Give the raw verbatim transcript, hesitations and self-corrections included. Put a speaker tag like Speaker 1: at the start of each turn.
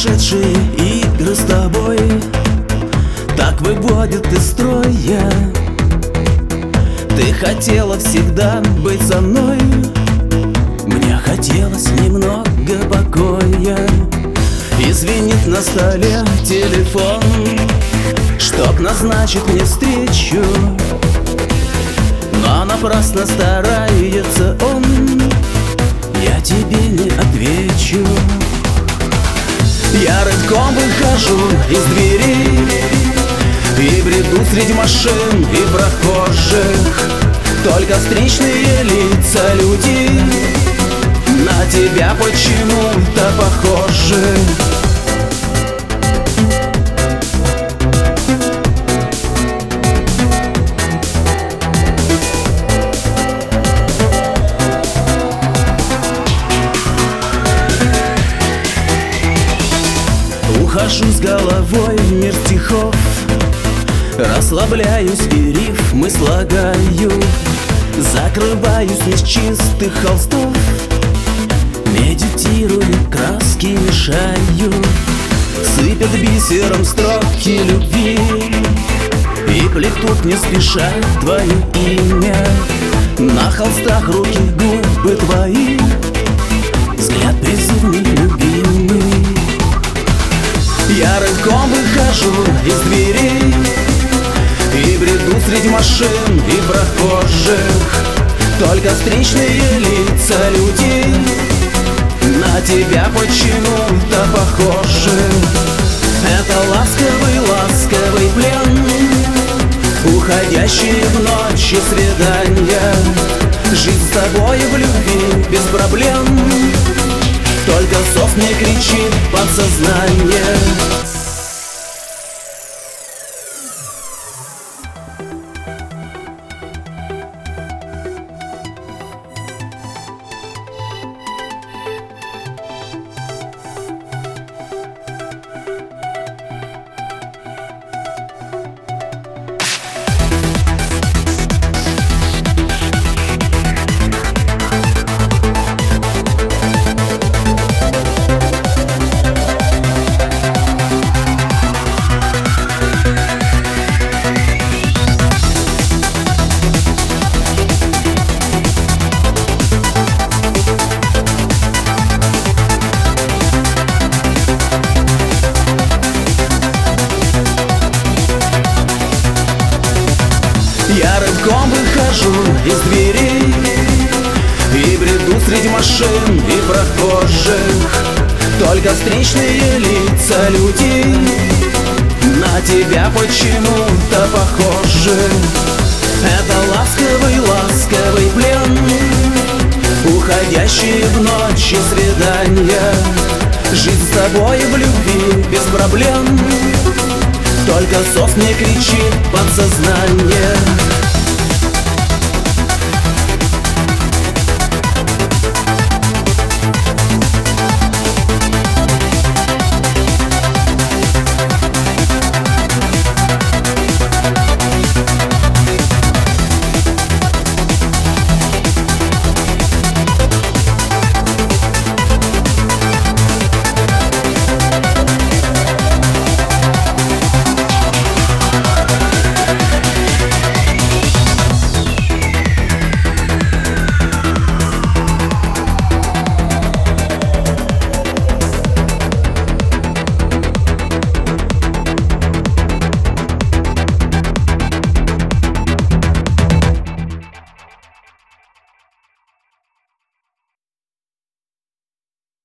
Speaker 1: сумасшедшие игры с тобой так выводят из строя. Ты хотела всегда быть со мной, мне хотелось немного покоя. И звенит на столе телефон, чтоб назначить мне встречу, но напрасно старается он, я тебе не отвечу. Я рывком выхожу из двери и бреду среди машин и прохожих. Только встречные лица людей на тебя почему-то похожи. Ухожу с головой в мир стихов, расслабляюсь и рифмы слагаю. Закрываюсь из чистых холстов, медитирую, краски мешаю. Сыпят бисером строки любви и плетут не спеша твое имя. На холстах руки, губы твои, взгляд призывный, любимый. Я рывком выхожу из дверей и бреду среди машин и прохожих. Только встречные лица людей на тебя почему-то похожи. Это ласковый, ласковый плен, уходящие в ночи свидания. Жизнь с тобой в любви без проблем, только сос мне кричит подсознание. Я рывком выхожу из дверей и бреду среди машин и прохожих. Только встречные лица людей на тебя почему-то похожи. Это ласковый, ласковый плен, уходящие в ночи свидания. Жизнь с тобой в любви без проблем, только сос мне кричит подсознание.